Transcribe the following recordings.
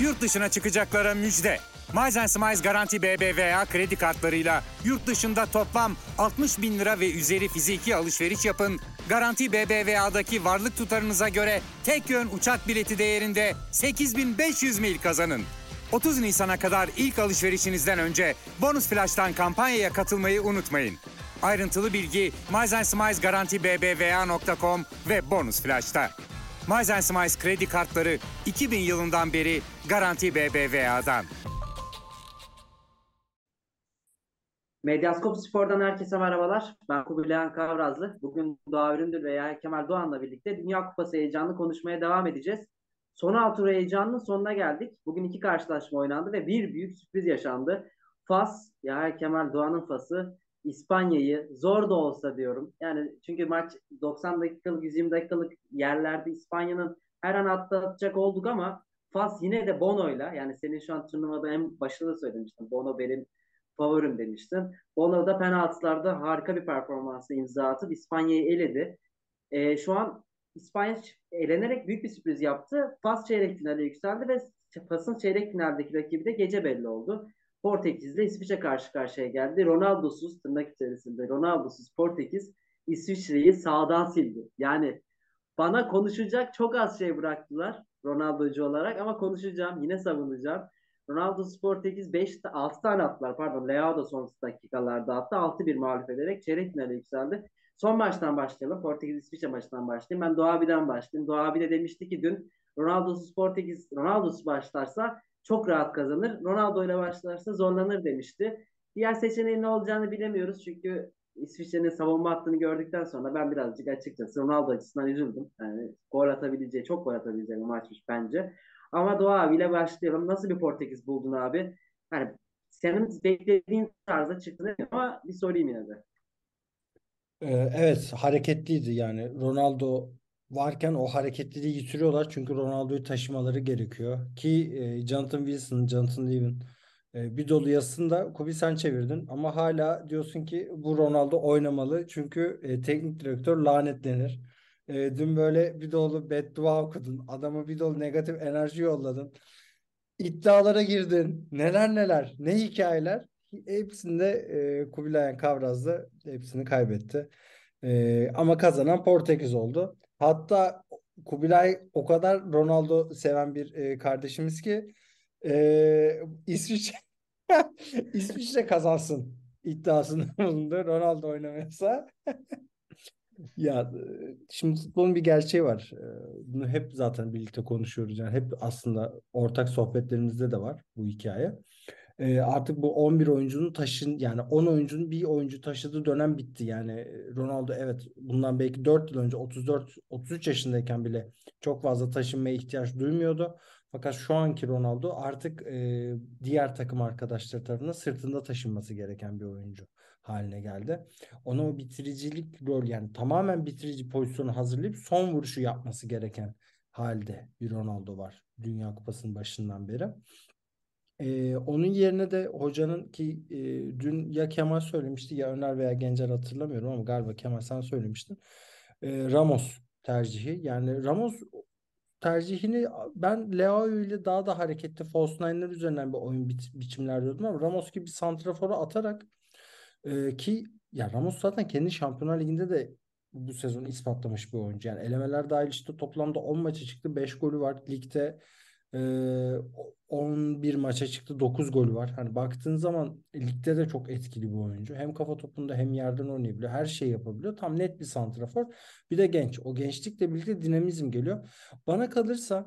Yurt dışına çıkacaklara müjde. Miles Smiles Garanti BBVA kredi kartlarıyla yurt dışında toplam 60 bin lira ve üzeri fiziki alışveriş yapın. Garanti BBVA'daki varlık tutarınıza göre tek yön uçak bileti değerinde 8.500 mil kazanın. 30 Nisan'a kadar ilk alışverişinizden önce Bonus Flash'tan kampanyaya katılmayı unutmayın. Ayrıntılı bilgi Miles Smiles Garanti BBVA.com ve Bonus Flash'ta. Miles Smiles kredi kartları 2000 yılından beri Garanti BBVA'dan. Medyaskop Spor'dan herkese merhabalar. Ben Kubilay Kavrazlı. Bugün Doğa Üründür ve Yahya Kemal Doğan'la birlikte Dünya Kupası heyecanlı konuşmaya devam edeceğiz. Son 6 tur heyecanının sonuna geldik. Bugün 2 karşılaşma oynandı ve bir büyük sürpriz yaşandı. Fas, Yahya Kemal Doğan'ın Fas'ı İspanya'yı zor da olsa diyorum. Yani çünkü maç 90 dakikalık, 120 dakikalık yerlerde İspanya'nın her an atlatacak olduk ama Fas yine de Bono'yla, yani senin şu an turnuvada en başında söylemiştin. Bono benim favorim demiştin. Bono da penaltılarda harika bir performansı imza atıp İspanya'yı eledi. Şu an İspanya elenerek büyük bir sürpriz yaptı. Fas çeyrek finale yükseldi ve Fas'ın çeyrek finaldeki rakibi de gece belli oldu. Portekiz'le İsviçre karşı karşıya geldi. Ronaldo'suz, tırnak içerisinde Ronaldo'suz Portekiz İsviçre'yi sağdan sildi. Yani bana konuşacak çok az şey bıraktılar Ronaldo'cu olarak ama konuşacağım, yine savunacağım. Ronaldo Portekiz 6 tane attılar. Pardon, Leao da son dakikalarda attı. 6-1 mağlup ederek çeyrek finale yükseldi. Son maçtan başlayalım. Portekiz-İsviçre maçından başlayayım. Ben Doğa abi'den başlayayım. Doğa abi de demişti ki dün Ronaldo'suz başlarsa çok rahat kazanır. Ronaldo ile başlarsa zorlanır demişti. Diğer seçeneğin ne olacağını bilemiyoruz. Çünkü İsviçre'nin savunma hattını gördükten sonra ben birazcık açıkçası Ronaldo açısından üzüldüm. Yani çok gol atabileceği bir maçmış bence. Ama Doğa abiyle başlayalım. Nasıl bir Portekiz buldun abi? Yani senin beklediğin tarzda çıktı değil mi? Ama bir sorayım yine de. Evet, hareketliydi yani. Ronaldo varken o hareketliliği yitiriyorlar çünkü Ronaldo'yu taşımaları gerekiyor. Ki Jonathan Wilson, Jonathan Livi'nin bir dolu yazısını da Kubi sen çevirdin ama hala diyorsun ki bu Ronaldo oynamalı çünkü teknik direktör lanetlenir. Dün böyle bir dolu beddua okudun. Adama bir dolu negatif enerji yolladın. İddialara girdin. Neler neler, ne hikayeler. Hepsinde Kubilayan Kavraz'da hepsini kaybetti. Ama kazanan Portekiz oldu. Hatta Kubilay o kadar Ronaldo seven bir kardeşimiz ki İsviçre İsviçre kazansın iddiasında bulundu. Ronaldo oynamasa. Ya şimdi futbolun bir gerçeği var. Bunu hep zaten birlikte konuşuyoruz. Yani hep aslında ortak sohbetlerimizde de var bu hikaye. Artık bu 11 oyuncunun yani 10 oyuncunun bir oyuncu taşıdığı dönem bitti. Yani Ronaldo evet bundan belki 4 yıl önce 34-33 yaşındayken bile çok fazla taşınmaya ihtiyaç duymuyordu. Fakat şu anki Ronaldo artık diğer takım arkadaşları tarafından sırtında taşınması gereken bir oyuncu haline geldi. Ona o bitiricilik rol yani tamamen bitirici pozisyonu hazırlayıp son vuruşu yapması gereken halde bir Ronaldo var Dünya Kupası'nın başından beri. Onun yerine de hocanın ki dün ya Kemal söylemişti ya Öner veya Gencer hatırlamıyorum ama galiba Kemal sen söylemiştin. Ramos tercihi. Yani Ramos tercihini ben Leao ile daha da hareketli false nine'ler üzerinden bir oyun biçimler diyordum ama Ramos gibi bir santrafora atarak ki ya Ramos zaten kendi Şampiyonlar Ligi'nde de bu sezon ispatlamış bir oyuncu. Yani elemeler dahil işte toplamda 10 maça çıktı. 5 golü var. Ligde e, 11 maça çıktı. 9 golü var. Hani baktığın zaman ligde de çok etkili bir oyuncu. Hem kafa topunda hem yerden oynayabiliyor. Her şeyi yapabiliyor. Tam net bir santrafor. Bir de genç. O gençlikle birlikte dinamizm geliyor. Bana kalırsa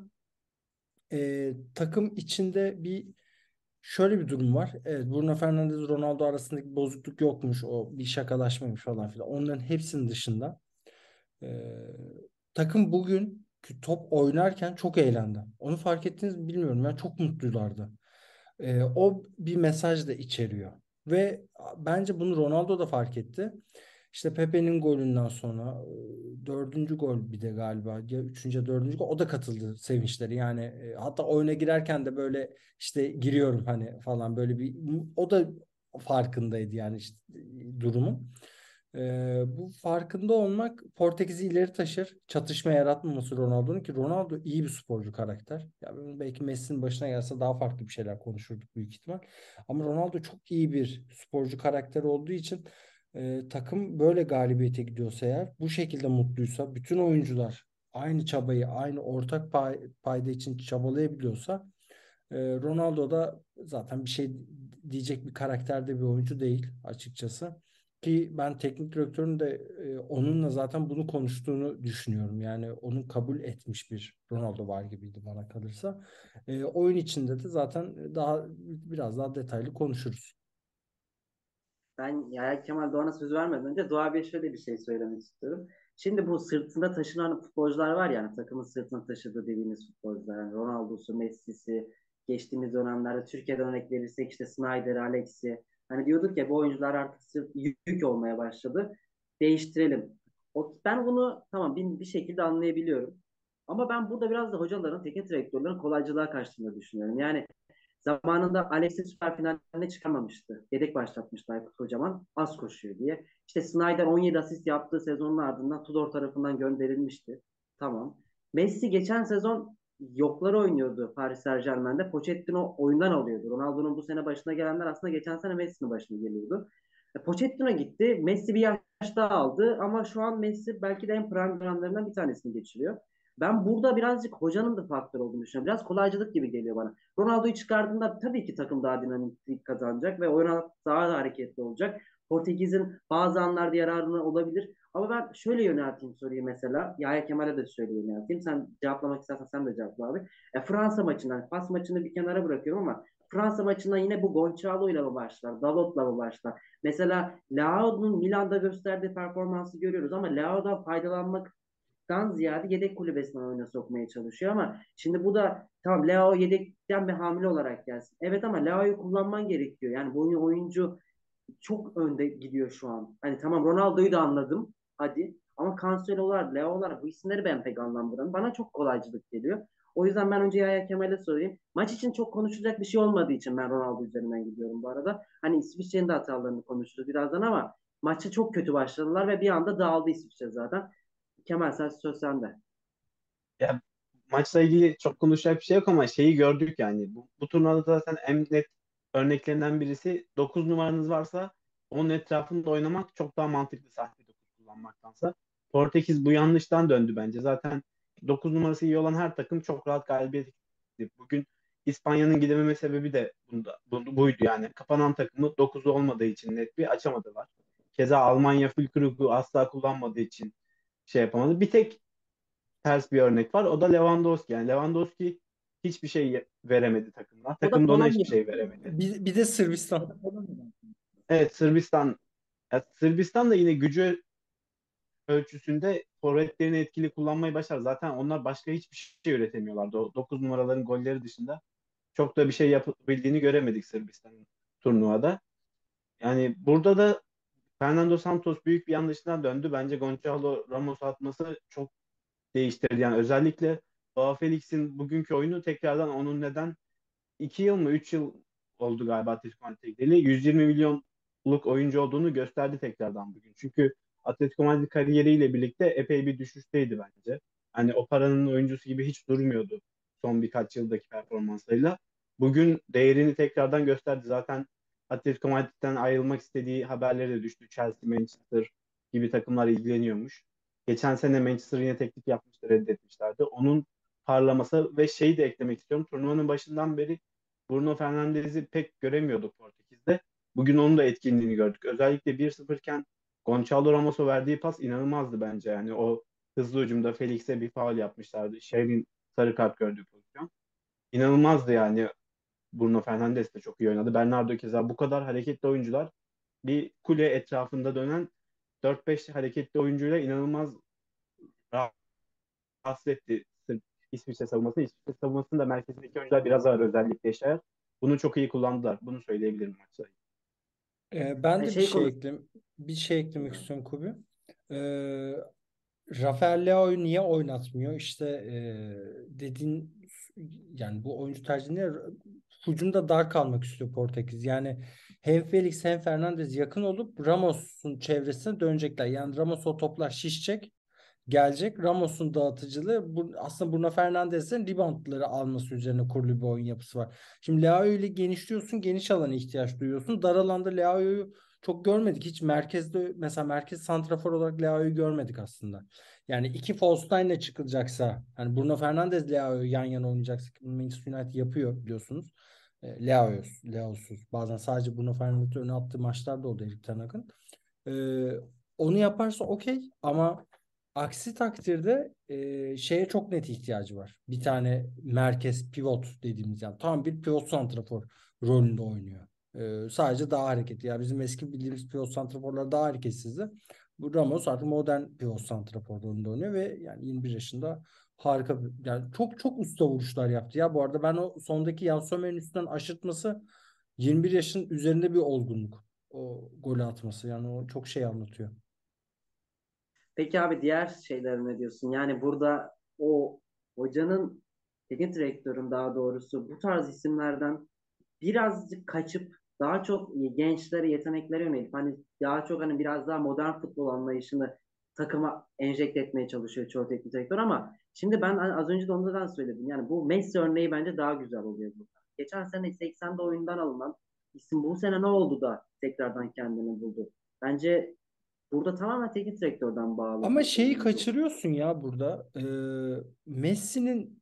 takım içinde şöyle bir durum var. Evet, Bruno Fernandes Ronaldo arasındaki bozukluk yokmuş. O bir şakalaşmaymış falan filan. Onların hepsinin dışında e, takım bugün top oynarken çok eğlendi. Onu fark ettiniz mi bilmiyorum. Yani çok mutlulardı. O bir mesaj da içeriyor. Ve bence bunu Ronaldo da fark etti. İşte Pepe'nin golünden sonra dördüncü gol bir de galiba ya üçüncü ya dördüncü gol o da katıldı sevinçleri. Yani hatta oyuna girerken de böyle işte giriyorum hani falan böyle bir o da farkındaydı yani işte durumun. Bu farkında olmak Portekiz'i ileri taşır. Çatışma yaratmaması Ronaldo'nun, ki Ronaldo iyi bir sporcu karakter. Ya belki Messi'nin başına gelse daha farklı bir şeyler konuşurduk büyük ihtimal. Ama Ronaldo çok iyi bir sporcu karakter olduğu için takım böyle galibiyete gidiyorsa, eğer bu şekilde mutluysa, bütün oyuncular aynı çabayı, aynı ortak payda için çabalayabiliyorsa, Ronaldo da zaten bir şey diyecek bir karakterde bir oyuncu değil açıkçası. Ki ben teknik direktörün de onunla zaten bunu konuştuğunu düşünüyorum. Yani onun kabul etmiş bir Ronaldo var gibiydi bana kalırsa. Oyun içinde de zaten biraz daha detaylı konuşuruz. Ben Yahya Kemal Doğan'a söz vermeden önce Doğa Bey'e şöyle bir şey söylemek istiyorum. Şimdi bu sırtında taşınan futbolcular var ya, hani takımın sırtında taşıdığı dediğimiz futbolcular. Yani Ronaldo'su, Messi'si, geçtiğimiz dönemlerde Türkiye'den örnek verirsek işte Snyder, Alex'i. Hani diyorduk ya, bu oyuncular artık yük olmaya başladı. Değiştirelim. Ben bunu tamam bir şekilde anlayabiliyorum. Ama ben burada biraz da hocaların, teknik direktörlerin kolaycılığa kaçtığını düşünüyorum. Yani zamanında Alex'i süper finaline çıkamamıştı. Yedek başlatmıştı Aykut Kocaman. Az koşuyor diye. İşte Snyder 17 asist yaptığı sezonun ardından Tudor tarafından gönderilmişti. Tamam. Messi geçen sezon yokları oynuyordu Paris Saint-Germain'de. Pochettino oyundan alıyordu. Ronaldo'nun bu sene başına gelenler aslında geçen sene Messi'nin başına geliyordu. Pochettino gitti. Messi bir yaş daha aldı ama şu an Messi belki de en prime dönemlerinden bir tanesini geçiriyor. Ben burada birazcık hocanın da faktör olduğunu düşünüyorum. Biraz kolaycılık gibi geliyor bana. Ronaldo'yu çıkardığında tabii ki takım daha dinamik kazanacak ve oyun daha da hareketli olacak. Portekiz'in bazı anlarda yararına olabilir. Ama ben şöyle yönelteyim soruyu mesela. Yahya Kemal'e de şöyle yönelteyim. Sen cevaplamak istersen sen de cevapla abi. Fransa maçından, pas maçını bir kenara bırakıyorum ama Fransa maçından yine bu Gonçalo ile mi başlar? Dalot'la mı başlar? Mesela Leao'nun Milan'da gösterdiği performansı görüyoruz ama Leao'dan faydalanmak ziyade yedek kulübesine oyuna sokmaya çalışıyor ama şimdi bu da tamam, Leo yedekten bir hamle olarak gelsin. Evet ama Leo'yu kullanman gerekiyor. Yani bu oyuncu çok önde gidiyor şu an. Hani tamam, Ronaldo'yu da anladım. Hadi. Ama Cancelo'lar, Leo'lar, bu isimleri ben pek anlamıyorum. Bana çok kolaycılık geliyor. O yüzden ben önce Yahya Kemal'e sorayım. Maç için çok konuşulacak bir şey olmadığı için ben Ronaldo üzerinden gidiyorum bu arada. Hani İsviçre'nin de hatalarını konuşuruz birazdan ama maçı çok kötü başladılar ve bir anda dağıldı İsviçre zaten. Kemal, sen söz sende. Ya maçla ilgili çok konuşacak bir şey yok ama şeyi gördük yani. Bu turnuvada zaten en net örneklerinden birisi, 9 numaranız varsa onun etrafında oynamak çok daha mantıklı, sahte 9 kullanmaktansa. Portekiz bu yanlıştan döndü bence. Zaten 9 numarası iyi olan her takım çok rahat galibiyet gitti. Bugün İspanya'nın gidememe sebebi de buydu yani. Kapanan takımı 9'u olmadığı için net bir açamadılar. Keza Almanya Füllkrug'u asla kullanmadığı için şey yapamadı. Bir tek ters bir örnek var. O da Lewandowski. Yani Lewandowski hiçbir şey veremedi takımda. O da Takım da ona hiçbir Polonya. şey veremedi. Bir de Sırbistan. Evet, Sırbistan. Ya Sırbistan da yine gücü ölçüsünde forvetlerini etkili kullanmayı başar. Zaten onlar başka hiçbir şey üretemiyorlardı. O 9 numaraların golleri dışında çok da bir şey yapabildiğini göremedik Sırbistan'ın turnuvada. Yani burada da Fernando Santos büyük bir yanlışından döndü. Bence Gonçalo Ramos atması çok değiştirdi. Yani özellikle Joao Felix'in bugünkü oyunu tekrardan onun neden 2 yıl mı 3 yıl oldu galiba Atletico Madrid'e gideli, 120 milyonluk oyuncu olduğunu gösterdi tekrardan bugün. Çünkü Atletico Madrid kariyeriyle birlikte epey bir düşüşteydi bence. Hani o paranın oyuncusu gibi hiç durmuyordu son birkaç yıldaki performanslarıyla. Bugün değerini tekrardan gösterdi. Zaten Atletico Madrid'den ayrılmak istediği haberleri de düştü. Chelsea, Manchester gibi takımlar ilgileniyormuş. Geçen sene Manchester yine teklif yapmıştı, reddetmişlerdi. Onun parlaması ve şeyi de eklemek istiyorum. Turnuvanın başından beri Bruno Fernandes'i pek göremiyorduk Portekiz'de. Bugün onun da etkinliğini gördük. Özellikle 1-0 iken Gonçalo Ramos'a verdiği pas inanılmazdı bence. Yani o hızlı hücumda Felix'e bir faul yapmışlardı. Şehrin sarı kart gördüğü pozisyon. İnanılmazdı yani. Bruno Fernandes de çok iyi oynadı. Bernardo keza, bu kadar hareketli oyuncular, bir kule etrafında dönen 4-5 hareketli oyuncuyla inanılmaz rahatsız etti sırf İsviçre savunmasını. İsviçre savunmasının da merkezindeki oyuncular biraz ağır, özellikle Şaher. Bunu çok iyi kullandılar. Bunu söyleyebilirim maçta. Ben Yani de şey konu bir şey eklemek istiyorum Kubi. Ee, Rafael Leao'yu niye oynatmıyor? İşte dediğin, yani bu oyuncu tercihinde hücumda dar kalmak istiyor Portekiz. Yani hem Felix hem Fernandes yakın olup Ramos'un çevresine dönecekler. Yani Ramos o toplar şişecek, gelecek. Ramos'un dağıtıcılığı aslında Bruno Fernandes'in reboundları alması üzerine kurulu bir oyun yapısı var. Şimdi Leao ile genişliyorsun. Geniş alana ihtiyaç duyuyorsun. Dar alanda Leao'yu çok görmedik. Hiç merkezde mesela merkez santrafor olarak Leao'yu görmedik aslında. Yani iki false nine'le çıkılacaksa hani Bruno Fernandes Leao'yu yan yana oynayacaksa Manchester United yapıyor biliyorsunuz. Leao'suz. Bazen sadece Bruno Fernandes'i öne attığı maçlar da oldu Erik Ten Hag'ın. E, Onu yaparsa okey ama aksi takdirde şeye çok net ihtiyacı var. Bir tane merkez pivot dediğimiz yani tam bir pivot santrafor rolünde oynuyor. Sadece daha hareketli. Ya bizim eski bildiğimiz pivot santraforlar daha hareketsizdi. Bu Ramos artık modern pivot santrafor rolünde oynuyor ve yani 21 yaşında harika yani çok çok usta vuruşlar yaptı ya. Bu arada ben o sondaki Yann Sommer'in üstünden aşırtması 21 yaşın üzerinde bir olgunluk. O golü atması yani o çok şey anlatıyor. Peki abi diğer şeyler ne diyorsun? Yani burada o hocanın teknik direktörün daha doğrusu bu tarz isimlerden birazcık kaçıp daha çok gençlere, yeteneklere yönelip hani daha çok hani biraz daha modern futbol anlayışını takıma enjekte etmeye çalışıyor çoğu teknik direktör ama şimdi ben az önce de ondan söyledim. Yani bu Messi örneği bence daha güzel oluyor burada. Geçen sene 80'de oyundan alınan isim bu sene ne oldu da tekrardan kendini buldu? Bence burada tamamen teknik direktörden bağlı Ama bir şeyi oyuncu. kaçırıyorsun ya burada. Messi'nin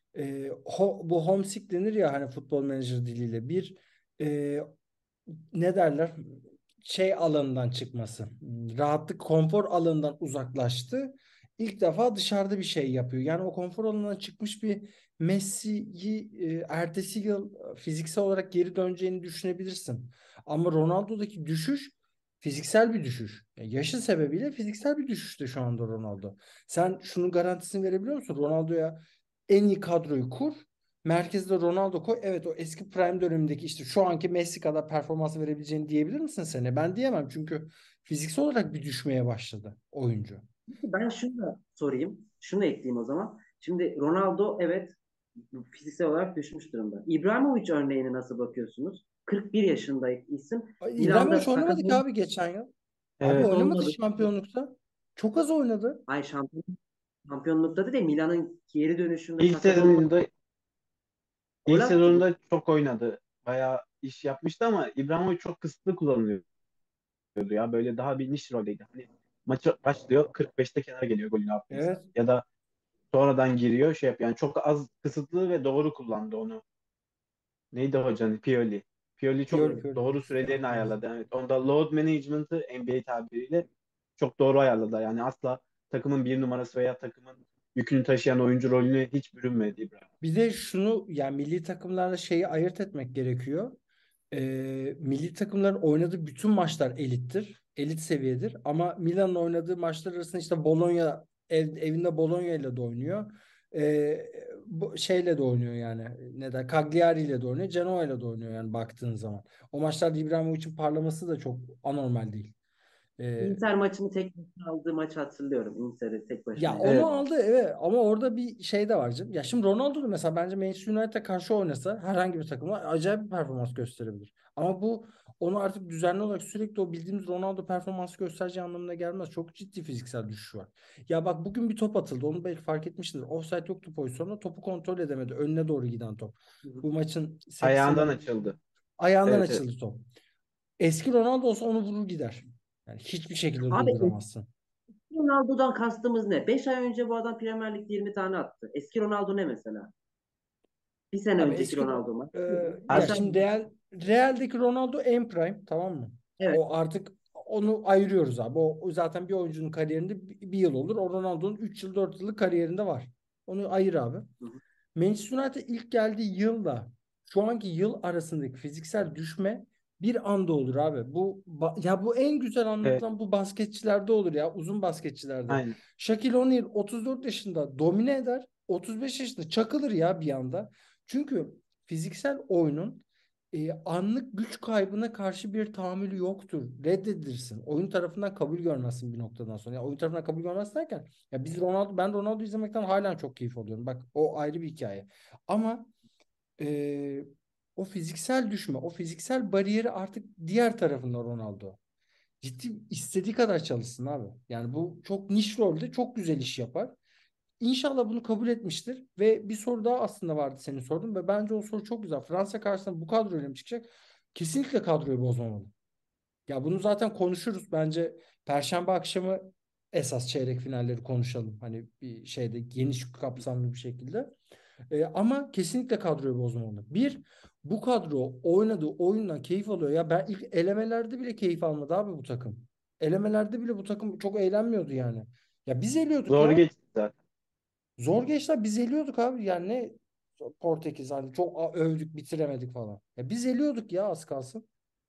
bu homesick denir ya hani futbol menajer diliyle bir e, ne derler şey alanından çıkması. Rahatlık konfor alanından uzaklaştı. İlk defa dışarıda bir şey yapıyor. Yani o konfor alanından çıkmış bir Messi'yi ertesi yıl fiziksel olarak geri döneceğini düşünebilirsin. Ama Ronaldo'daki düşüş fiziksel bir düşüş. Yaşı sebebiyle fiziksel bir düşüşte şu anda Ronaldo. Sen şunun garantisini verebiliyor musun? Ronaldo'ya en iyi kadroyu kur. Merkezde Ronaldo koy. Evet o eski prime dönemindeki işte şu anki Messi kadar performans verebileceğini diyebilir misin sene? Ben diyemem çünkü fiziksel olarak bir düşmeye başladı oyuncu. Ben şunu da sorayım. Şunu ekleyeyim o zaman. Şimdi Ronaldo evet fiziksel olarak düşmüş durumda. İbrahimovic örneğine nasıl bakıyorsunuz? 41 yaşında isim. Milan'da İbrahimovic sakat oynamadı ki abi geçen yıl. Abi Evet. oynamadı olmadı. şampiyonlukta. Çok az oynadı. Ay şampiyonlukta da Milan'ın geri dönüşünde İlk sakat olmadı. sezonunda Gol ilk attı bu. sezonunda çok oynadı. Bayağı iş yapmıştı ama İbrahimovic çok kısıtlı kullanılıyordu ya. Böyle daha bir niş roldeydi. Hani maçı başlıyor 45'te kenara geliyor golünü attıysa. Evet. Ya da sonradan giriyor şey yap. Yani çok az kısıtlı ve doğru kullandı onu. Neydi hocanın? Pioli. Pioli çok Pioli Evet. Pioli. doğru sürelerini ayarladı. Evet. Onda load management'ı NBA tabiriyle çok doğru ayarladı. Yani asla takımın bir numarası veya takımın yükünü taşıyan oyuncu rolüne hiç bürünmedi İbrahim. Bir de şunu yani milli takımlarla şeyi ayırt etmek gerekiyor. Milli takımların oynadığı bütün maçlar elittir. Elit seviyedir. Ama Milan'ın oynadığı maçlar arasında işte Bologna evinde Bologna ile de oynuyor. Şeyle de oynuyor yani. Ne der? Cagliari ile de oynuyor. Genoa ile de oynuyor yani baktığın zaman. O maçlarda İbrahimovic'in parlaması da çok anormal değil. Ee, Inter maçını tek başına aldığı maçı hatırlıyorum. Inter'i tek başına Ya onu yendiği Evet. maç. aldı evet ama orada bir şey de var canım. Ya şimdi Ronaldo da mesela bence Manchester United'a karşı oynasa herhangi bir takımla acayip bir performans gösterebilir. Ama bu onu artık düzenli olarak sürekli o bildiğimiz Ronaldo performansı göstereceği anlamına gelmez. Çok ciddi fiziksel düşüş var. Ya bak bugün bir top atıldı. Onu belki fark etmişsiniz. Offside yoktu pozisyonda. Topu kontrol edemedi. Önüne doğru giden top. Hı hı. Bu maçın Ayağından 80. açıldı. ayağından Evet, evet. açıldı top. Eski Ronaldo olsa onu vurur gider. Yani hiçbir şekilde Abi durduramazsın. Ronaldo'dan kastımız ne? 5 ay önce bu adam Premier Lig'de 20 tane attı. Eski Ronaldo ne mesela? Bir sene Abi önceki Ronaldo mu? e, ya 5 ay şimdi Real'deki Ronaldo en prime tamam mı? Evet. O artık onu ayırıyoruz abi. O zaten bir oyuncunun kariyerinde bir yıl olur. O Ronaldo'nun 3 yıl 4 yıllık kariyerinde var. Onu ayır abi. Hı hı. Manchester United ilk geldiği yılla şu anki yıl arasındaki fiziksel düşme bir anda olur abi. Ya bu en güzel Evet. anlatılan bu basketçilerde olur ya. Uzun basketçilerde. Aynen. Shaquille O'Neal 34 yaşında domine eder. 35 yaşında çakılır ya bir anda. Çünkü fiziksel oyunun anlık güç kaybına karşı bir tahammülü yoktur. Reddedilirsin. Oyun tarafından kabul görmezsin bir noktadan sonra. Ya oyun tarafından kabul görmezsin derken ya ben Ronaldo izlemekten halen çok keyif alıyorum. Bak o ayrı bir hikaye. Ama e, O fiziksel düşme, o fiziksel bariyeri artık diğer tarafında Ronaldo. Ciddi istediği kadar çalışsın abi. Yani bu çok niş rolde çok güzel iş yapar. İnşallah bunu kabul etmiştir. Ve bir soru daha aslında vardı senin sorduğun ve bence o soru çok güzel. Fransa karşısında bu kadroyla mı çıkacak? Kesinlikle kadroyu bozmamalı. Ya bunu zaten konuşuruz. Bence Perşembe akşamı esas çeyrek finalleri konuşalım. Hani bir şeyde geniş kapsamlı bir şekilde. Ama kesinlikle kadroyu bozmamalı. Bir, bu kadro oynadığı oyundan keyif alıyor. Ya ben ilk elemelerde bile keyif almadı abi bu takım. Elemelerde bile bu takım çok eğlenmiyordu yani. Ya biz eliyorduk Zor ya. geçti zaten. Zor geçti biz eliyorduk abi. Yani ne Portekiz hani çok övdük bitiremedik falan. Ya biz eliyorduk ya az kalsın.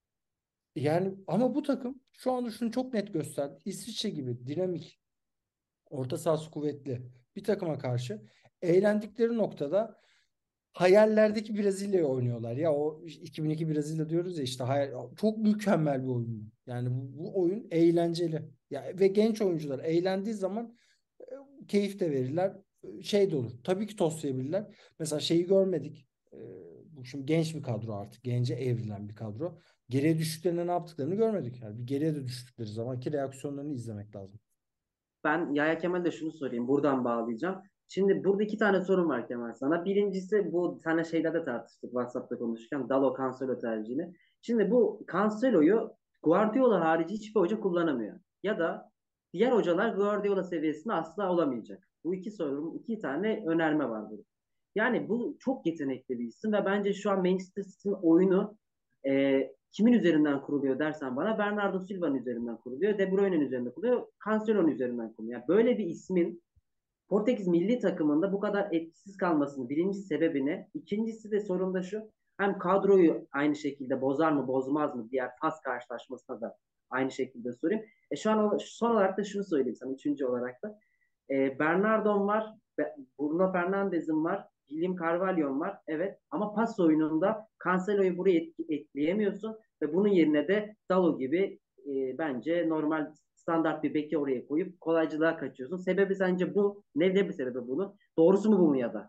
Yani ama bu takım şu anda şunu çok net gösterdi. İsviçre gibi dinamik, orta sahası kuvvetli bir takıma karşı eğlendikleri noktada hayallerdeki Brezilya'yı oynuyorlar. Ya o 2002 Brezilya diyoruz ya işte çok mükemmel bir oyun. Yani bu oyun eğlenceli. Ya ve genç oyuncular eğlendiği zaman keyif de verirler. Şey de olur. Tabii ki toslayabilirler. Mesela şeyi görmedik. Bu şimdi genç bir kadro artık. Gence evrilen bir kadro. Geriye düştüklerinde ne yaptıklarını görmedik. Yani bir geriye de düştükleri zamanki reaksiyonlarını izlemek lazım. Ben Yahya Kemal'de şunu sorayım. Buradan bağlayacağım. Şimdi burada iki tane sorun var Kemal sana. Birincisi bu sana şeyde de tartıştık WhatsApp'ta konuşurken Dalo Cancelo tercihini. Şimdi bu Cancelo'yu Guardiola harici hiçbir hoca kullanamıyor. Ya da diğer hocalar Guardiola seviyesinde asla olamayacak. Bu iki sorun, iki tane önerme var burada. Yani bu çok yetenekli bir isim ve bence şu an Manchester City'nin oyunu kimin üzerinden kuruluyor dersen bana Bernardo Silva'nın üzerinden kuruluyor. De Bruyne'nin üzerinden kuruluyor. Cancelo'nun üzerinden kuruluyor. Yani böyle bir ismin Portekiz milli takımında bu kadar etkisiz kalmasının birinci sebebi ne? İkincisi de sorun da şu. Hem kadroyu aynı şekilde bozar mı bozmaz mı diğer pas karşılaşmasına da aynı şekilde sorayım. Şu an son olarak da şunu söyleyeyim sana. Üçüncü olarak da. Bernardo'm var. Bruno Fernandes'im var. William Carvalho'm var. Evet. Ama pas oyununda Cancelo'yu buraya ekleyemiyorsun. Ve bunun yerine de Dalo gibi bence normal standart bir beki oraya koyup kolaycılığa kaçıyorsun. Sebebi sence bu? Ne bir sebebi bunun? Doğrusu mu bu mu ya da?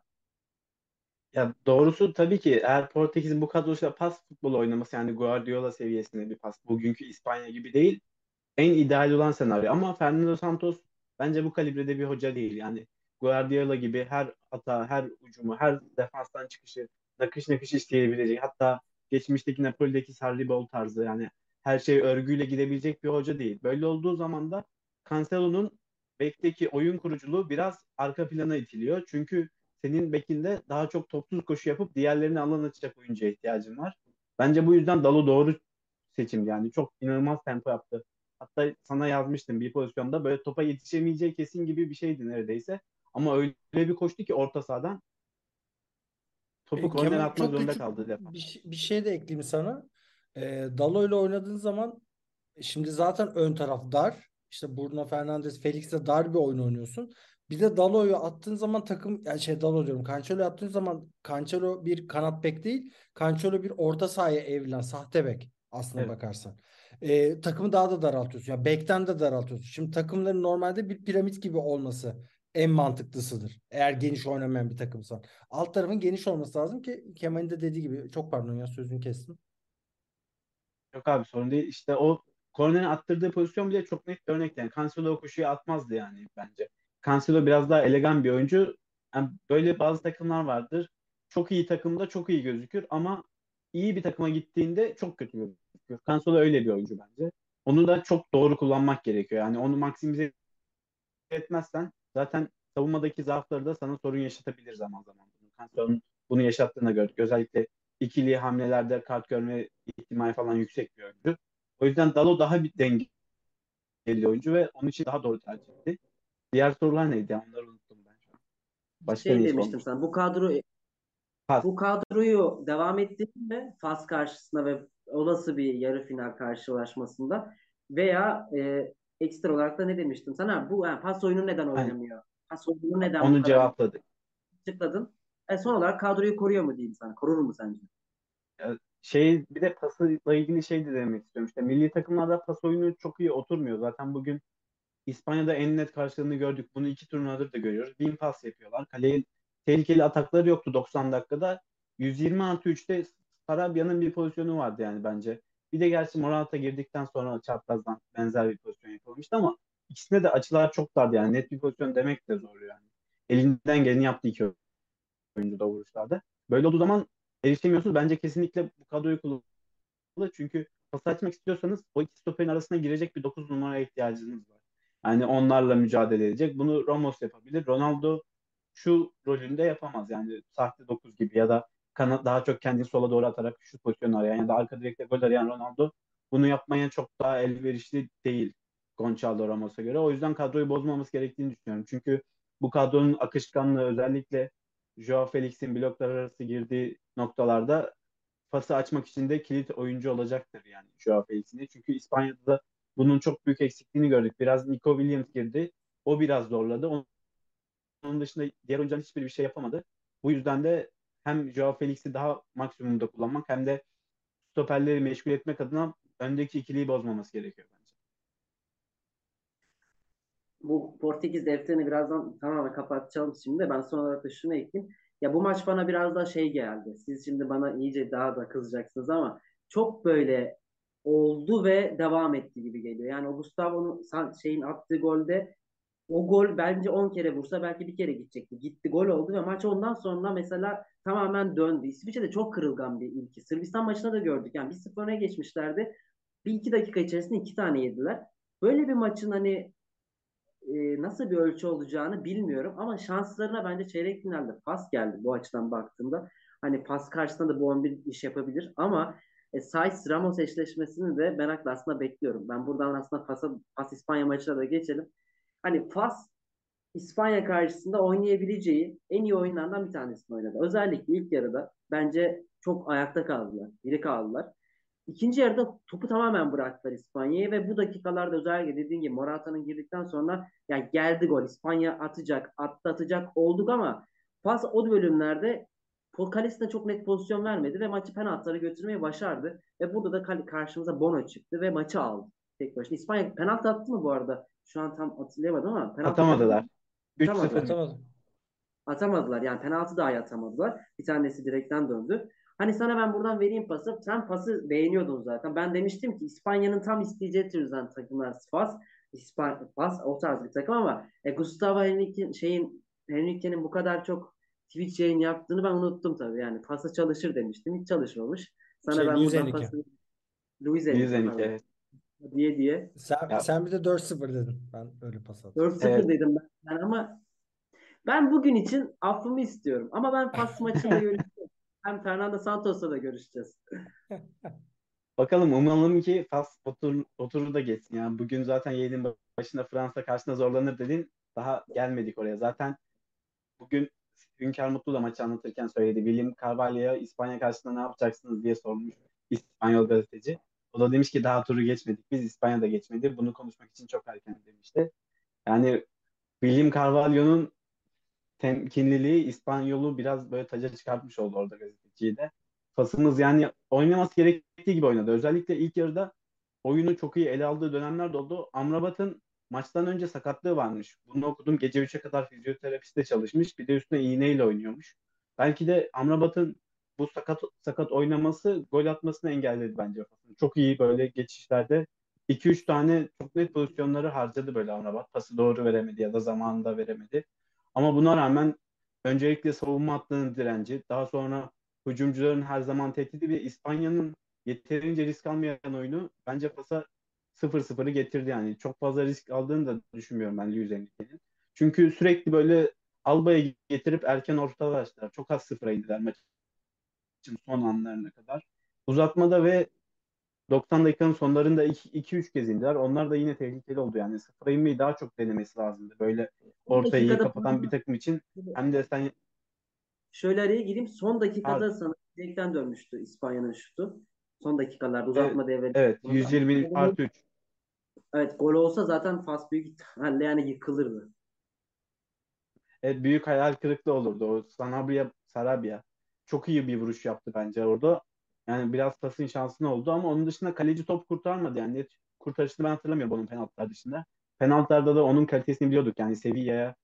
Ya doğrusu tabii ki eğer Portekiz'in bu kadrosuyla pas futbol oynaması yani Guardiola seviyesinde bir pas bugünkü İspanya gibi değil en ideal olan senaryo. Ama Fernando Santos bence bu kalibrede bir hoca değil. Yani Guardiola gibi her hata, her ucumu, her defanstan çıkışı nakış nakış isteyebilecek. Hatta geçmişteki Napoli'deki Sarri tarzı yani her şey örgüyle gidebilecek bir hoca değil. Böyle olduğu zaman da Cancelo'nun bekteki oyun kuruculuğu biraz arka plana itiliyor. Çünkü senin bekinde daha çok topsuz koşu yapıp diğerlerini alan açacak oyuncuya ihtiyacın var. Bence bu yüzden Dalo doğru seçim yani çok inanılmaz tempo yaptı. Hatta sana yazmıştım bir pozisyonda böyle topa yetişemeyeceği kesin gibi bir şeydi neredeyse. Ama öyle bir koştu ki orta sahadan topu korner Kemal atmak çok zorunda küçük kaldı defans. bir şey de ekleyeyim sana. Dalo ile oynadığın zaman şimdi zaten ön taraf dar. İşte Bruno Fernandes, Felix'le dar bir oyun oynuyorsun. Bir de Dalo'yu attığın zaman takım yani şey Dalo diyorum. Cancelo'yu attığın zaman Cancelo bir kanat bek değil. Cancelo bir orta sahaya evrilen sahte bek aslına Evet. bakarsan. Takımı daha da daraltıyorsun. Yani bekten de daraltıyorsun. Şimdi takımların normalde bir piramit gibi olması en mantıklısıdır. Eğer geniş oynamayan bir takımsan. Alt tarafın geniş olması lazım ki Kemal'in de dediği gibi çok pardon ya sözünü kestim. Yok abi sorun değil. İşte o korneri attırdığı pozisyon bile çok net bir örnek yani. Cancelo o koşuyu atmazdı yani bence. Cancelo biraz daha elegan bir oyuncu. Yani böyle bazı takımlar vardır. Çok iyi takımda çok iyi gözükür ama iyi bir takıma gittiğinde çok kötü gözükür. Cancelo öyle bir oyuncu bence. Onu da çok doğru kullanmak gerekiyor. Yani onu maksimize etmezsen zaten savunmadaki zaafları da sana sorun yaşatabilir zaman zaman. Cancelo'nun bunu yaşattığını gördük. Özellikle ikili hamlelerde kart görme ihtimali falan yüksek bir oyuncu. O yüzden Dalo daha bir dengeli oyuncu ve onun için daha doğru tercih etti. Diğer sorular neydi ya? Onları unuttum ben şu an. Başka Şey neyi demiştim sormuştum? sana. Pas. Bu kadroyu devam ettirme Fas karşısında ve olası bir yarı final karşılaşmasında veya ekstra olarak da ne demiştim sana? Bu yani pas oyunu neden Hani oynamıyor? Pas oyunu neden bu onu kadar cevapladık. açıkladın? Son olarak kadroyu koruyor mu diyeyim sana? Korur mu sence? Şey bir de pasla ilgili şey de demek istiyorum. İşte milli takımlarda pas oyunu çok iyi oturmuyor. Zaten bugün İspanya'da en net karşılığını gördük. Bunu iki turnuvadır da görüyoruz. Bin pas yapıyorlar. Kaleye tehlikeli atakları yoktu 90 dakikada. 120+3'te Sarabia'nın bir pozisyonu vardı yani bence. Bir de gerçi Morata girdikten sonra çaprazdan benzer bir pozisyon yapılmıştı ama ikisinde de açılar çok dardı yani. Net bir pozisyon demek de zor yani. Elinden geleni yaptı iki oyuncu da vuruşlarda. Böyle olduğu zaman erişemiyorsunuz. Bence kesinlikle bu kadroyu kullanın. Çünkü pas açmak istiyorsanız o iki stoperin arasına girecek bir 9 numaraya ihtiyacınız var. Yani onlarla mücadele edecek. Bunu Ramos yapabilir. Ronaldo şu rolünde yapamaz. Yani sahte 9 gibi ya da kanat daha çok kendini sola doğru atarak şu pozisyonu arayan ya da arka direkte gol arayan Ronaldo bunu yapmaya çok daha elverişli değil Gonçalo Ramos'a göre. O yüzden kadroyu bozmaması gerektiğini düşünüyorum. Çünkü bu kadronun akışkanlığı özellikle Joao Felix'in bloklar arası girdiği noktalarda pası açmak için de kilit oyuncu olacaktır yani Joao Felix'in. Çünkü İspanya'da da bunun çok büyük eksikliğini gördük. Biraz Nico Williams girdi. O biraz zorladı. Onun dışında diğer oyuncular hiçbir bir şey yapamadı. Bu yüzden de hem Joao Felix'i daha maksimumda kullanmak hem de stoperleri meşgul etmek adına öndeki ikiliyi bozmaması gerekiyor bence. Bu Portekiz defterini birazdan tamamen kapatacağım şimdi. Ben son olarak da şunu ekleyeyim. Ya bu maç bana biraz da şey geldi. Siz şimdi bana iyice daha da kızacaksınız ama çok böyle oldu ve devam etti gibi geliyor. Yani o Gustavo'nun şeyin attığı golde o gol bence 10 kere vursa belki bir kere gidecekti. Gitti gol oldu ve maç ondan sonra mesela tamamen döndü. İsviçre de çok kırılgan bir ülke. Sırbistan maçında da gördük. Yani 1-0 öne geçmişlerdi. Bir iki dakika içerisinde iki tane yediler. Böyle bir maçın hani nasıl bir ölçü olacağını bilmiyorum ama şanslarına bence çeyrek finalde pas geldi bu açıdan baktığımda. Hani pas karşısında da bu 11 iş yapabilir ama Sainz-Ramos eşleşmesini de merakla aslında bekliyorum. Ben buradan aslında pas İspanya maçına da geçelim. Hani pas İspanya karşısında oynayabileceği en iyi oyunlardan bir tanesini oynadı. Özellikle ilk yarıda bence çok ayakta kaldılar, diri kaldılar. İkinci yarıda topu tamamen bıraktılar İspanya'ya ve bu dakikalarda özellikle dediğim gibi Morata'nın girdikten sonra yani geldi gol. İspanya atacak, atlatacak olduk ama pas o bölümlerde Kalesi'ne çok net pozisyon vermedi ve maçı penaltılara götürmeyi başardı. Ve burada da karşımıza Bono çıktı ve maçı aldı tek başına. İspanya penaltı attı mı bu arada? Şu an tam hatırlayamadım ama penaltı atabildi mi? Atamadılar. 3-0 Atamadılar. Atamadım. Atamadılar. Yani penaltı dahi atamadılar. Bir tanesi direkten döndü. Hani sana ben buradan vereyim pası. Sen pası beğeniyordun zaten. Ben demiştim ki İspanya'nın tam isteyeceği türden takımlar Fas. Fas o tarz bir takım ama Gustavo Henrique'nin bu kadar çok Twitch yayın yaptığını ben unuttum tabii. Yani pası çalışır demiştim. Hiç çalışmamış. Sana ben Luis buradan Enrique. pası Luis Enrique 112 pardon. evet. Diye. Sen, Ya, sen bir de 4-0 dedin. Ben öyle pas attım. 4-0 evet. dedim ben. Ama ben bugün için affımı istiyorum. Ama ben Fas maçında görüşeceğim. Hem Fernando Santos'la da görüşeceğiz. Bakalım umalım ki Fas oturur da geçsin. Yani bugün zaten yayının başında Fransa karşısında zorlanır dedin. Daha gelmedik oraya. Zaten bugün Hünkar Mutlu da maçı anlatırken söyledi. William Carvalho'ya İspanya karşısında ne yapacaksınız diye sormuş İspanyol gazeteci. O da demiş ki daha turu geçmedik. Biz İspanya'da geçmedi. Bunu konuşmak için çok erken demişti. Yani William Carvalho'nun temkinliliği İspanyol'u biraz böyle taca çıkartmış oldu orada gazeteciyi de. Fasımız yani oynaması gerektiği gibi oynadı. Özellikle ilk yarıda oyunu çok iyi ele aldığı dönemler de oldu. Amrabat'ın maçtan önce sakatlığı varmış. Bunu okudum. Gece 3'e kadar fizyoterapiste çalışmış. Bir de üstüne iğneyle oynuyormuş. Belki de Amrabat'ın bu sakat oynaması gol atmasını engelledi bence. Çok iyi böyle geçişlerde 2-3 tane çok net pozisyonları harcadı böyle Amrabat. Pası doğru veremedi ya da zamanında veremedi. Ama buna rağmen öncelikle savunma hattının direnci, daha sonra hücumcuların her zaman tehdidi ve İspanya'nın yeterince risk almayan oyunu bence pasa 0-0'ı getirdi yani. Çok fazla risk aldığını da düşünmüyorum ben Luis Enrique'nin. Çünkü sürekli böyle Alba'ya getirip erken ortalar açtılar. Çok az sıfıra indiler maçın son anlarına kadar. Uzatmada ve 90 dakikanın sonlarında 2-3 kez indiler. Onlar da yine tehlikeli oldu yani. Sıfıra inmeyi daha çok denemesi lazımdı. Böyle Son ortayı iyi dakikada kapatan bir takım için hem de sen şöyle araya gireyim. Son Abi, dakikada sana direkten dönmüştü İspanya'nın şutu. Son dakikalarda evet, uzatma devre. evet 120 artı 3. Evet gol olsa zaten Fas büyük ihtimalle yani yıkılırdı. Evet, büyük hayal kırıklığı olurdu. O Sarabia çok iyi bir vuruş yaptı bence orada. Yani biraz pasın şansına oldu ama onun dışında kaleci top kurtarmadı. Yani net kurtarışını ben hatırlamıyorum onun penaltılar dışında. Penaltılarda da onun kalitesini biliyorduk. Yani Sevilla'ya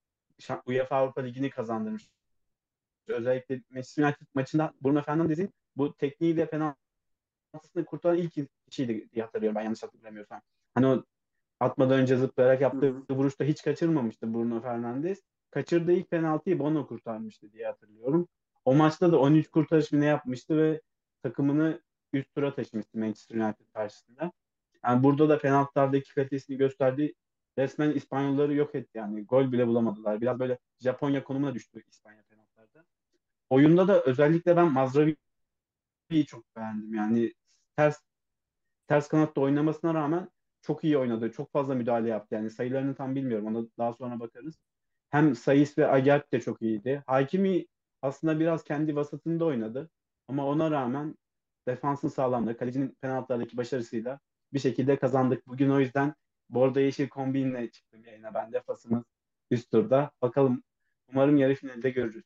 UEFA Avrupa Ligi'ni kazandırmış. Özellikle Manchester United maçında Bruno Fernandes'in bu tekniğiyle penaltısını kurtaran ilk kişiydi diye hatırlıyorum ben, yanlış hatırlamıyorsam. Hani o atmadan önce zıplayarak Hı yaptığı hı. vuruşta hiç kaçırmamıştı Bruno Fernandes. Kaçırdığı ilk penaltıyı Bono kurtarmıştı diye hatırlıyorum. O maçta da 13 kurtarış mı ne yapmıştı ve takımını üst tura taşımıştı Manchester United karşısında. Yani burada da penaltılardaki kalitesini gösterdi. Resmen İspanyolları yok etti yani. Gol bile bulamadılar. Biraz böyle Japonya konumuna düştü İspanya penaltılarda. Oyunda da özellikle ben Mazraoui'yi çok beğendim. Yani ters ters kanatta oynamasına rağmen çok iyi oynadı. Çok fazla müdahale yaptı. Yani sayılarını tam bilmiyorum. Ona daha sonra bakarız. Hem Saiz ve Aguerd de çok iyiydi. Hakimi aslında biraz kendi vasatında oynadı. Ama ona rağmen defansın sağlamlığı, kalecinin penaltılardaki başarısıyla bir şekilde kazandık. Bugün o yüzden bordo yeşil kombinle çıktım yayına. Ben de Fas'ımız üst turda. Bakalım, umarım yarı finalde görürüz.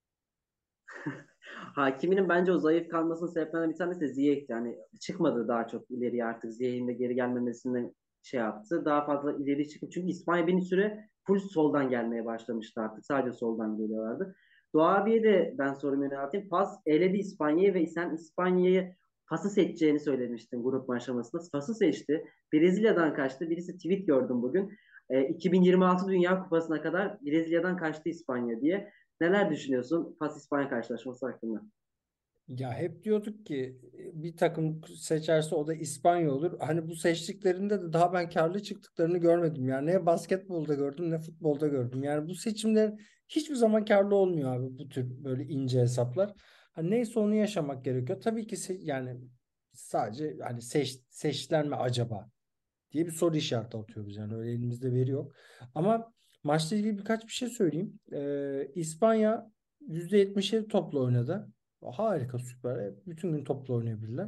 Hakiminin bence o zayıf kalmasının sebeplerinden bir tanesi de Ziyech. Yani çıkmadı daha çok ileriye artık. Ziyech'in de geri gelmemesini şey yaptı. Daha fazla ileri çıkıp çünkü İspanya bir süre full soldan gelmeye başlamıştı artık. Sadece soldan geliyorlardı. Doğa abiye de ben sorumu yönelteyim. Pas eledi İspanya'yı ve sen İspanya'yı pası seçeceğini söylemiştin grup aşamasında. Pası seçti. Brezilya'dan kaçtı. Birisi tweet gördüm bugün. 2026 Dünya Kupası'na kadar Brezilya'dan kaçtı İspanya diye. Neler düşünüyorsun Fas İspanya karşılaşması hakkında? Ya hep diyorduk ki bir takım seçerse o da İspanya olur. Hani bu seçtiklerinde de daha ben karlı çıktıklarını görmedim. Yani ne basketbolda gördüm ne futbolda gördüm. Yani bu seçimler hiçbir zaman karlı olmuyor abi, bu tür böyle ince hesaplar. Hani neyse onu yaşamak gerekiyor. Tabii ki yani sadece hani seçtiler mi acaba diye bir soru işareti atıyoruz. Yani öyle elimizde veri yok. Ama maçla ilgili birkaç bir şey söyleyeyim. İspanya %77 topla oynadı. Harika, süper. Bütün gün topla oynayabilirler.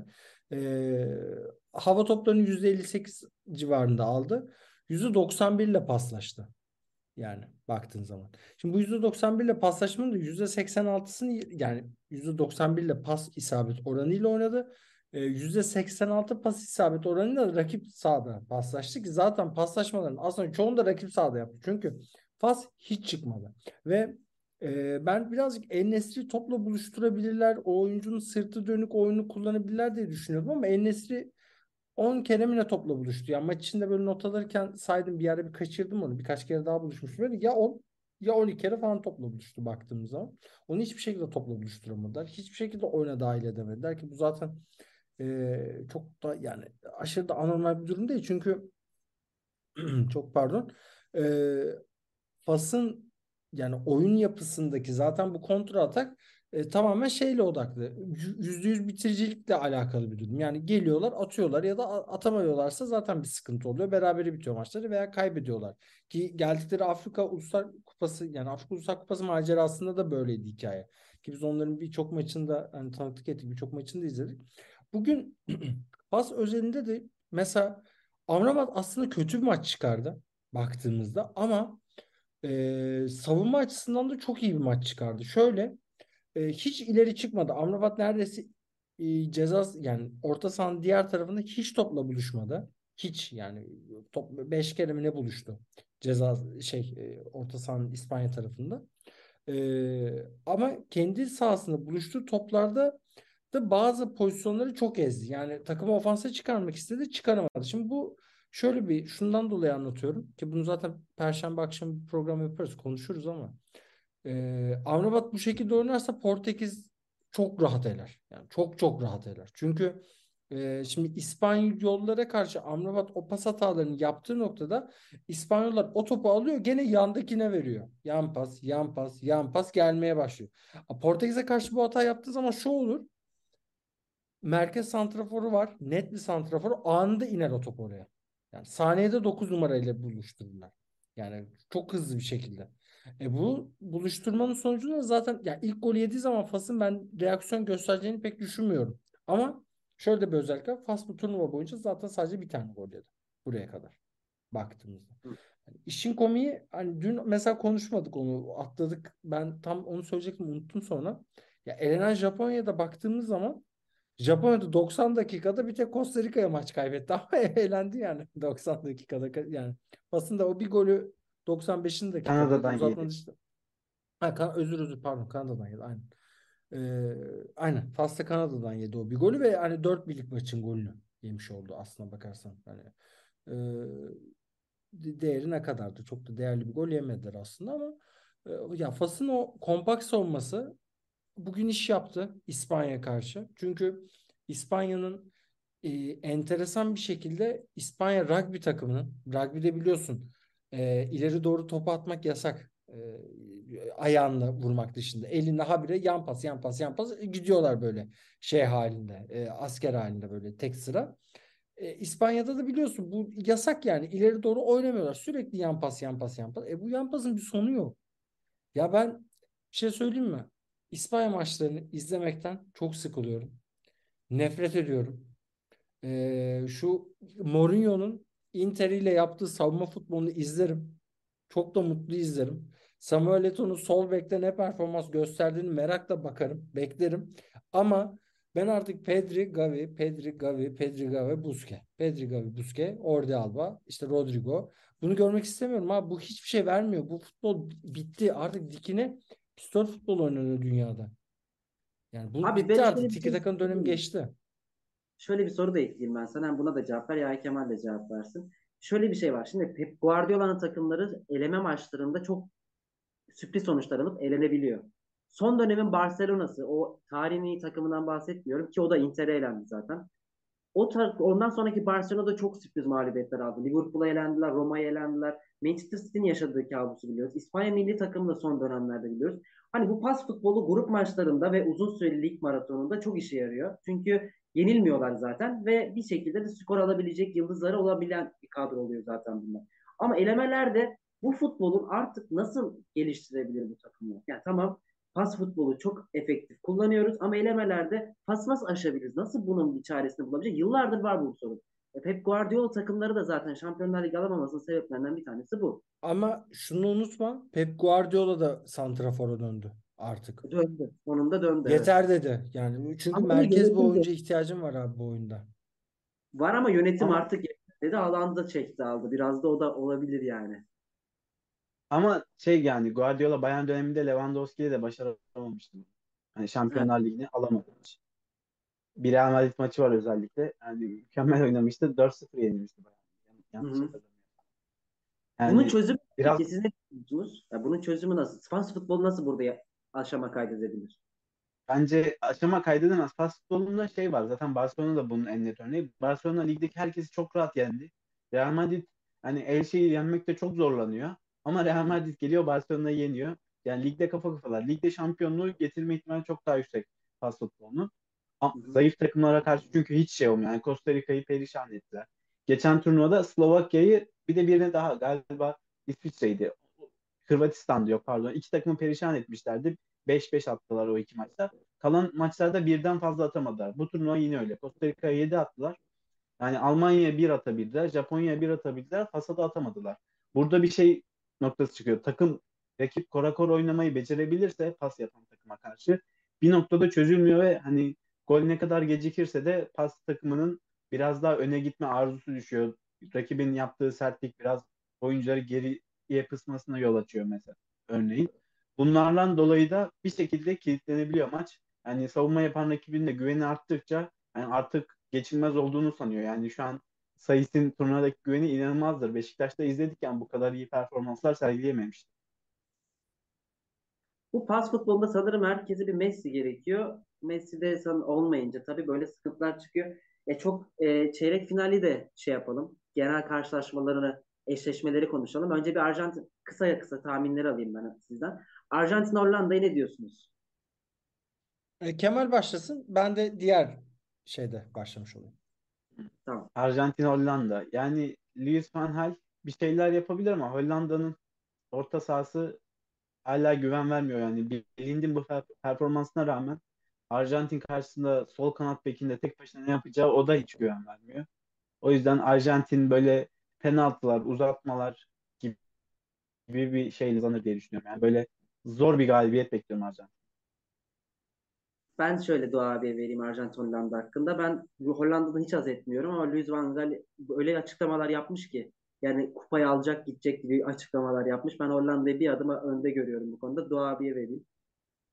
Hava toplarını %58 civarında aldı. %91 ile paslaştı. Yani baktığın zaman. Şimdi bu %91 ile paslaşmanın da %86'sını, yani %91 ile pas isabet oranıyla oynadı. %86 pas isabet oranıyla rakip sahada paslaştı ki zaten paslaşmaların aslında çoğunu da rakip sahada yaptı. Çünkü pas hiç çıkmadı. Ve ben birazcık En-Nesyri topla buluşturabilirler. O oyuncunun sırtı dönük oyunu kullanabilirler diye düşünüyordum ama En-Nesyri 10 kere mi ne topla buluştu? Yani maç içinde böyle not alırken saydım, bir yerde bir kaçırdım onu. Birkaç kere daha buluşmuş. Böyle ya 10 ya 12 kere falan topla buluştu baktığımız zaman. Onu hiçbir şekilde topla buluşturamadılar. Hiçbir şekilde oyuna dahil edemediler ki bu zaten çok da yani aşırı da anormal bir durum değil. Çünkü çok pardon. E, Fas'ın yani oyun yapısındaki zaten bu kontra atak tamamen şeyle odaklı. %100 bitiricilikle alakalı bir durum. Yani geliyorlar, atıyorlar ya da atamıyorlarsa zaten bir sıkıntı oluyor. Berabere bitiyor maçları veya kaybediyorlar. Ki geldikleri Afrika Uluslar Kupası, yani Afrika Uluslar Kupası macerasında da böyleydi hikaye. Ki biz onların birçok maçında hani tanıklık ettik, birçok maçını da izledik. Bugün Fas özelinde de mesela Amrabat aslında kötü bir maç çıkardı baktığımızda ama savunma açısından da çok iyi bir maç çıkardı. Şöyle hiç ileri çıkmadı. Amrabat neredeyse ceza, yani orta sahanın diğer tarafında hiç topla buluşmadı. Hiç, yani top 5 kere mi ne buluştu? Ceza orta sahanın İspanya tarafında. Ama kendi sahasında buluştuğu toplarda da bazı pozisyonları çok ezdi. Yani takımı ofansa çıkarmak istedi, çıkaramadı. Şimdi bu şöyle bir şundan dolayı anlatıyorum ki bunu zaten Perşembe akşamı bir program yaparız, konuşuruz ama Amrabat bu şekilde oynarsa Portekiz çok rahat eder. Yani çok çok rahat eder. Çünkü şimdi İspanyollara karşı Amrabat o pas hatalarını yaptığı noktada İspanyollar o topu alıyor, gene yandakine veriyor. Yan pas, yan pas, yan pas gelmeye başlıyor. Portekiz'e karşı bu hata yaptığı zaman şu olur. Merkez santraforu var. Net bir santraforu. Anında iner o top oraya. Yani saniyede 9 numarayla buluştururlar. Yani çok hızlı bir şekilde. Bu buluşturmanın sonucunda zaten ya ilk golü yediği zaman Fas'ın ben reaksiyon göstereceğini pek düşünmüyorum. Ama şöyle de bir özellik var. Fas bu turnuva boyunca zaten sadece bir tane gol yedi. Buraya kadar baktığımızda. Yani işin komiği, hani dün mesela konuşmadık, onu atladık. Ben tam onu söyleyecektim, unuttum sonra. Ya elenen Japonya'da baktığımız zaman Japonya'da 90 dakikada bir tek Costa Rica'ya maç kaybetti ama eğlendi yani 90 dakikada, yani basında o bir golü 95. dakikada ya da Kanada'dan uzatma yedi. dışında. Ha, özür pardon, Kanada'dan yedi aynen. Ee, aynen Fas'ta Kanada'dan yedi o bir golü ve hani 4-1'lik maçın golünü yemiş oldu aslına bakarsan. Hani e, değeri ne kadardı? Çok da değerli bir gol yemediler aslında ama ya Fas'ın o kompakt savunması bugün iş yaptı İspanya karşı. Çünkü İspanya'nın enteresan bir şekilde İspanya rugby takımının, rugby'de biliyorsun ileri doğru topu atmak yasak. Ayağınla vurmak dışında. Elinle habire yan pas, yan pas, yan pas gidiyorlar böyle şey halinde, asker halinde böyle tek sıra. İspanya'da da biliyorsun bu yasak yani ileri doğru oynamıyorlar. Sürekli yan pas, yan pas, yan pas. Bu yan pasın bir sonu yok. Ya ben bir şey söyleyeyim mi? İspanya maçlarını izlemekten çok sıkılıyorum. Nefret ediyorum. Şu Mourinho'nun Inter ile yaptığı savunma futbolunu izlerim. Çok da mutlu izlerim. Samuel Eto'nun sol bekte ne performans gösterdiğini merakla bakarım, beklerim. Ama ben artık Pedri, Gavi, Pedri, Gavi, Pedri, Gavi, Busquets. Pedri, Gavi, Busquets, Jordi Alba, işte Rodrigo. Bunu görmek istemiyorum abi. Bu hiçbir şey vermiyor. Bu futbol bitti. Artık dikine pistol futbol oynanıyor dünyada. Yani bu Abi ben bitti şöyle artık. bir Tiki şey Taka'nın dönemi söyleyeyim mi? geçti. Şöyle bir soru da ekleyeyim ben sana. Hem buna da cevap ver ya Kemal de cevap versin. Şöyle bir şey var. Şimdi Pep Guardiola'nın takımları eleme maçlarında çok sürpriz sonuçlar alıp elenebiliyor. Son dönemin Barcelona'sı, o tarihin en iyi takımından bahsetmiyorum ki o da Inter'e elendi zaten. Ondan sonraki Barcelona'da çok sürpriz mağlubiyetler aldı. Liverpool'a elendiler, Roma'ya elendiler. Manchester City'nin yaşadığı kabusu biliyoruz. İspanya milli takımı da son dönemlerde biliyoruz. Hani bu pas futbolu grup maçlarında ve uzun süreli lig maratonunda çok işe yarıyor. Çünkü yenilmiyorlar zaten ve bir şekilde de skor alabilecek yıldızları olabilen bir kadro oluyor zaten bunlar. Ama elemelerde bu futbolun artık nasıl geliştirebilir bu takımlar? Yani tamam, pas futbolu çok efektif kullanıyoruz ama elemelerde pas nasıl aşabiliriz? Nasıl bunun bir çaresini bulabileceğiz? Yıllardır var bu sorun. Pep Guardiola takımları da zaten Şampiyonlar Ligi alamamasının sebeplerinden bir tanesi bu. Ama şunu unutma. Pep Guardiola da santrafora döndü artık. Döndü. Sonunda döndü, evet. Yeter dedi. Yani çünkü Ama onu merkez bir yönetim de oyuncu ihtiyacım var abi bu oyunda. var ama yönetim Ama artık dedi, alanda çekti aldı. Biraz da o da olabilir yani. ama şey yani Guardiola Bayern döneminde Lewandowski'yle de başaramamıştı. Hani Evet. Şampiyonlar Ligi'ni alamadı. Bir Real Madrid maçı var özellikle. Yani mükemmel oynamıştı. 4-0 yenilmişti Bayern. Hı Yanlış hı. hatırlamıyorum. Bunun Yani çözümü biraz peki siz ne düşünüyorsunuz? Ya bunun çözümü nasıl? Fas futbolu nasıl burada aşama kaydedebilir? bence aşama kaydedemez. Pas futbolunda şey var. Zaten Barcelona da bunun en net örneği. Barcelona ligdeki herkesi çok rahat yendi. Real Madrid hani Elche'yi yenmekte çok zorlanıyor. Ama Real Madrid geliyor Barcelona'yı yeniyor. Yani ligde kafa kafalar. Ligde şampiyonluğu getirme ihtimali çok daha yüksek pas futbolunun. Hı hı. Zayıf takımlara karşı çünkü hiç şey olmuyor. Yani Costa Rica'yı perişan ettiler. Geçen turnuvada Slovakya'yı bir de birine daha galiba İsviçre'ydi. Hırvatistan diyor pardon. İki takımı perişan etmişlerdi. 5-5 attılar o iki maçta. Kalan maçlarda birden fazla atamadılar. Bu turnuva yine öyle. Costa Rica'ya 7 attılar. Yani Almanya'ya bir atabildiler. Japonya'ya bir atabildiler. Fas'a da atamadılar. Burada bir şey noktası çıkıyor. Takım rakip korakor oynamayı becerebilirse pas yapan takıma karşı bir noktada çözülmüyor ve hani gol ne kadar gecikirse de pas takımının biraz daha öne gitme arzusu düşüyor. Rakibin yaptığı sertlik biraz oyuncuları geriye kısmasına yol açıyor mesela örneğin. Bunlardan dolayı da bir şekilde kilitlenebiliyor maç. Yani savunma yapan rakibin de güveni arttıkça yani artık geçilmez olduğunu sanıyor. Yani şu an Saïs'in turnuvadaki güveni inanılmazdır. Beşiktaş'ta izledik yani bu kadar iyi performanslar sergileyememişti. Bu pas futbolunda sanırım herkese bir Messi gerekiyor. Messi de olmayınca tabii böyle sıkıntılar çıkıyor. Çok çeyrek finali de şey yapalım. Genel karşılaşmalarını, eşleşmeleri konuşalım. Önce bir Arjantin kısa kısa tahminleri alayım ben sizden. Arjantin Hollanda'ya ne diyorsunuz? Kemal başlasın. Ben de diğer şeyde başlamış olayım. Tamam. Arjantin Hollanda. Yani Luis van Gaal bir şeyler yapabilir ama Hollanda'nın orta sahası hala güven vermiyor. Yani Blind'in bu performansına rağmen Arjantin karşısında sol kanat bekinde tek başına ne yapacağı o da hiç güven vermiyor. O yüzden Arjantin böyle penaltılar, uzatmalar gibi bir şey kazanır diye düşünüyorum. Yani böyle zor bir galibiyet bekliyorum Arjantin. Ben şöyle Doğa abiye vereyim Arjantin Hollanda hakkında. Ben Hollanda'dan hiç haz etmiyorum ama Luis van Gaal öyle açıklamalar yapmış ki yani kupayı alacak gidecek gibi açıklamalar yapmış. Ben Hollanda'yı bir adım önde görüyorum bu konuda. Doğa abiye vereyim.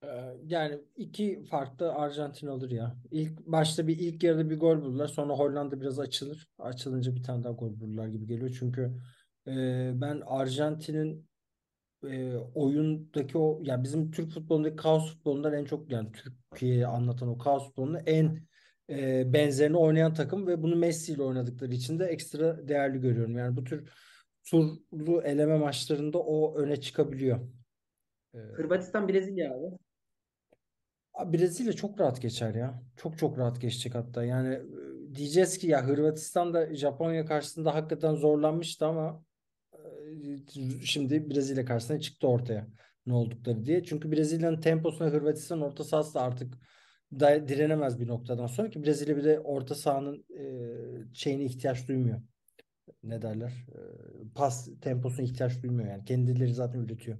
Yani iki farklı Arjantin alır ya. İlk başta ilk yarıda bir gol bulurlar. Sonra Hollanda biraz açılır. Açılınca bir tane daha gol bulurlar gibi geliyor. Çünkü ben Arjantin'in oyundaki o, ya bizim Türk futbolundaki kaos futbolundan en çok, yani Türkiye'yi anlatan o kaos futbolunun en benzerini oynayan takım ve bunu Messi ile oynadıkları için de ekstra değerli görüyorum. Yani bu tür turlu eleme maçlarında o öne çıkabiliyor. E, Hırvatistan Brezilya abi. Brezilya çok rahat geçer ya. Çok çok rahat geçecek hatta. Yani diyeceğiz ki ya Hırvatistan da Japonya karşısında hakikaten zorlanmıştı ama şimdi Brezilya karşısına çıktı ortaya ne oldukları diye. Çünkü Brezilya'nın temposuna Hırvatistan orta sahası da artık direnemez bir noktadan sonra, ki Brezilya bir de orta sahanın şeyine ihtiyaç duymuyor. Ne derler? Pas temposuna ihtiyaç duymuyor yani. Kendileri zaten üretiyor.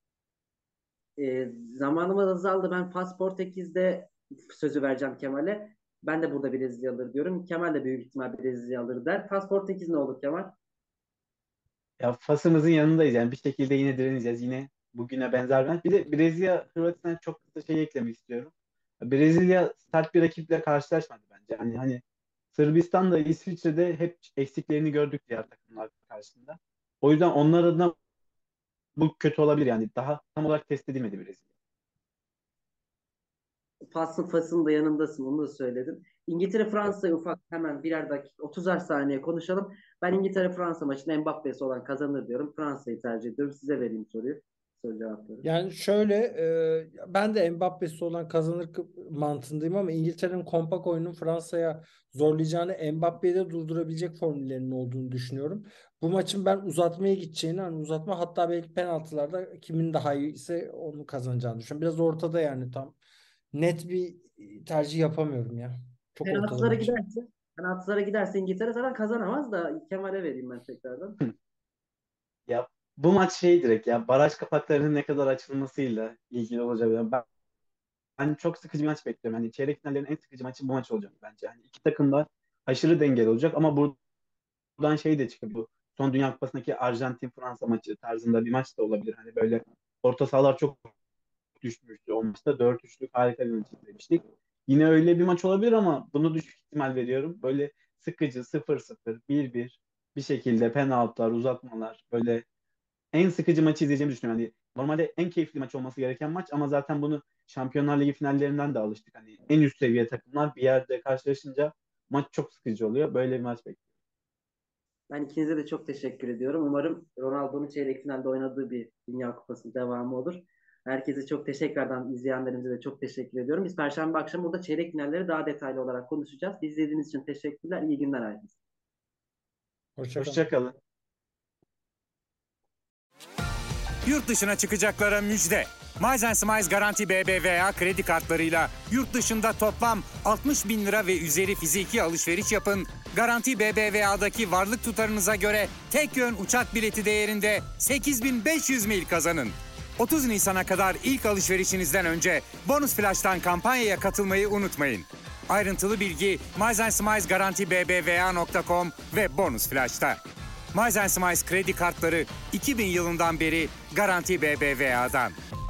Zamanımız azaldı. Ben Fas Portekiz'de sözü vereceğim Kemal'e. Ben de burada Brezilya alır diyorum. Kemal de büyük ihtimal Brezilya alır der. Fas Portekiz ne olur Kemal? Ya Fas'ımızın yanındayız yani bir şekilde yine direneceğiz. Yine bugüne benzer bir maç. Bir de Brezilya Hırvatistan'a çok kısa şey eklemek istiyorum. Brezilya sert bir rakiple karşılaşmadı bence. Hani Sırbistan'da İsviçre'de hep eksiklerini gördük diğer takımlar karşısında. O yüzden onlar adına bu kötü olabilir yani. Daha tam olarak test edilmedi Brezilya. Fas'ın da yanındasın. Onu da söyledim. İngiltere Fransa'yı ufak hemen birer dakika 30'ar saniye konuşalım. Ben İngiltere Fransa maçında Mbappe'si olan kazanır diyorum. Fransa'yı tercih ediyorum. Size vereyim soruyu. Soru cevapları. Yani şöyle, ben de Mbappé'si olan kazanır mantığındayım ama İngiltere'nin kompak oyunun Fransa'ya zorlayacağını, Mbappé'yi de durdurabilecek formüllerinin olduğunu düşünüyorum. Bu maçın ben uzatmaya gideceğini, hani uzatma, hatta belki penaltılarda kimin daha iyi ise onu kazanacağını düşünüyorum. Biraz ortada yani, tam net bir tercih yapamıyorum ya. Çok ortada Penaltılara maç. giderse penaltılara giderse İngiltere zaten kazanamaz da Kemal'e vereyim ben tekrardan. Ya bu maç şey direkt ya baraj kapaklarının ne kadar açılmasıyla ilgili olacak. Yani ben çok sıkıcı bir maç bekliyorum. Hani çeyrek finallerin en sıkıcı maçı bu maç olacak bence. Yani iki takım da aşırı dengeli olacak ama buradan şey de çıkabilir. Bu son Dünya Kupası'ndaki Arjantin-Fransa maçı tarzında bir maç da olabilir. Hani böyle orta sahalar çok düşmüştü. O maçta 4-3'lük harika bir maç izlemiştik. Yine öyle bir maç olabilir ama bunu düşük ihtimal veriyorum. Böyle sıkıcı 0-0, 1-1 bir şekilde penaltılar, uzatmalar, böyle en sıkıcı maçı izleyeceğimi düşünüyorum. Hani normalde en keyifli maç olması gereken maç ama zaten bunu Şampiyonlar Ligi finallerinden de alıştık. Hani en üst seviye takımlar bir yerde karşılaşınca maç çok sıkıcı oluyor. Böyle bir maç bekliyorum. Ben ikinize de çok teşekkür ediyorum. Umarım Ronaldo'nun çeyrek finalde oynadığı bir Dünya Kupası devamı olur. Herkese çok tekrardan izleyenlerimize de çok teşekkür ediyorum. Biz Perşembe akşamı burada çeyrek finalleri daha detaylı olarak konuşacağız. İzlediğiniz için teşekkürler. İyi günler herkese. Hoşça kal. Hoşça kalın. Yurt dışına çıkacaklara müjde. Miles Smiles Garanti BBVA kredi kartlarıyla yurt dışında toplam 60 bin lira ve üzeri fiziki alışveriş yapın. Garanti BBVA'daki varlık tutarınıza göre tek yön uçak bileti değerinde 8.500 mil kazanın. 30 Nisan'a kadar ilk alışverişinizden önce Bonus Flash'tan kampanyaya katılmayı unutmayın. Ayrıntılı bilgi Miles Smiles Garanti BBVA.com ve Bonus Flash'ta. Miles Smiles kredi kartları 2000 yılından beri Garanti BBVA'dan.